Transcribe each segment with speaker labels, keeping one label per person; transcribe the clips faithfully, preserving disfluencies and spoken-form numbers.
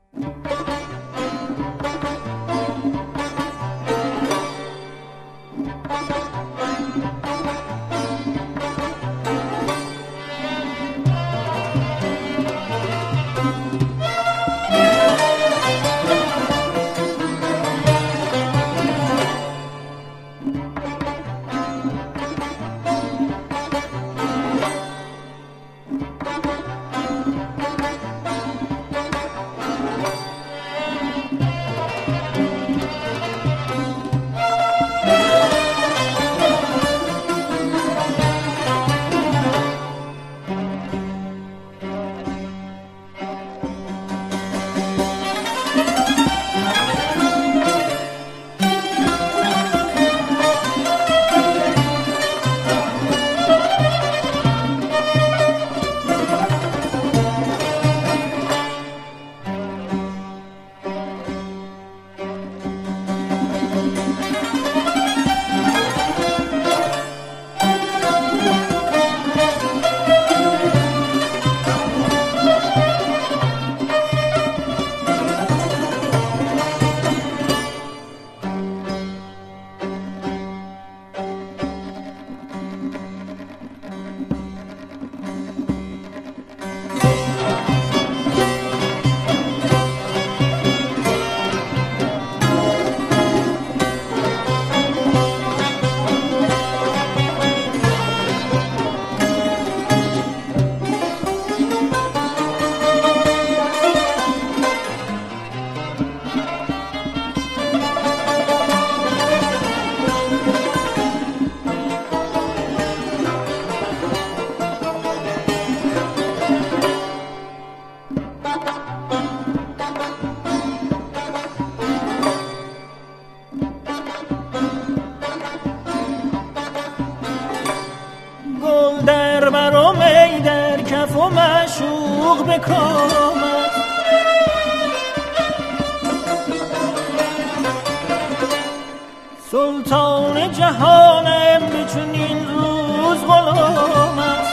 Speaker 1: سلطان جهانم به چنین روز غلام است.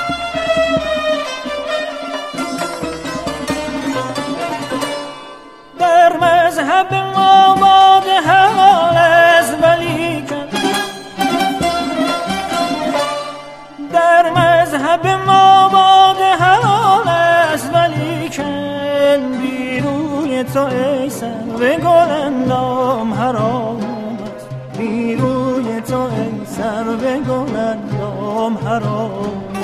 Speaker 1: در مذهب ما باد حلال است ولیکن در مذهب ما باد حلال است ولیکن بیروی تو ای سرو گل اندام حرام است. بیروی تو ای سرو گل اندام حرام است.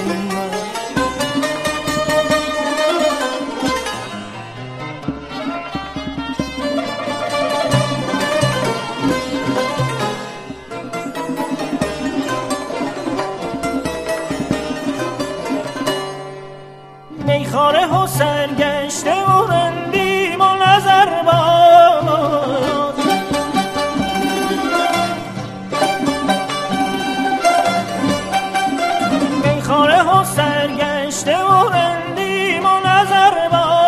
Speaker 1: میخاره و سرگشته و رندیم و نظر باز میخاره و سرگشته و رندیم و نظر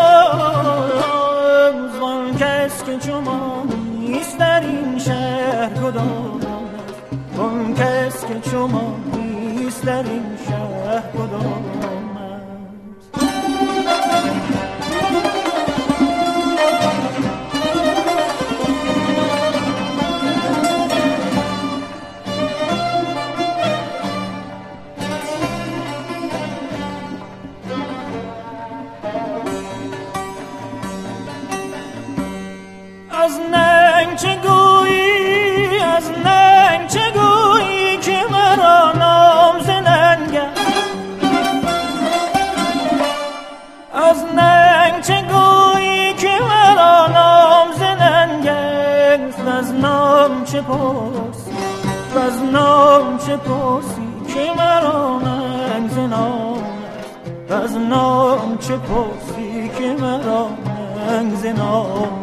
Speaker 1: باز وان کس که چو ما نیست در این شهر کدام است. وان کس که چو ما نیست در این شهر کدام است. از ننگ چه گویی از ننگ چه گویی که مرا نام ز ننگ از ننگ چه گویی که مرا نام ز ننگ از نام چه پرسی از نام چه پرسی که مرا ننگ ز نام از نام چه پرسی که مرا ننگ ز نام.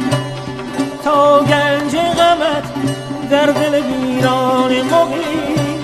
Speaker 1: تا گنج غمت در دل ویران مقیم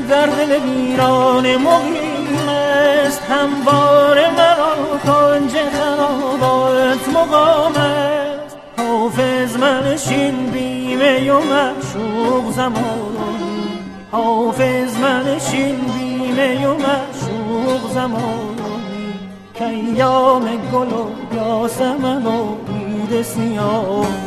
Speaker 1: در دل ویران مقیم است، همواره مرا کنج خرابات مقام است. حافظ منشین بیمه و معشوق زمانی، حافظ منشین بیمه و معشوق زمانی، که ایام گل و یاسمن و عید سیاه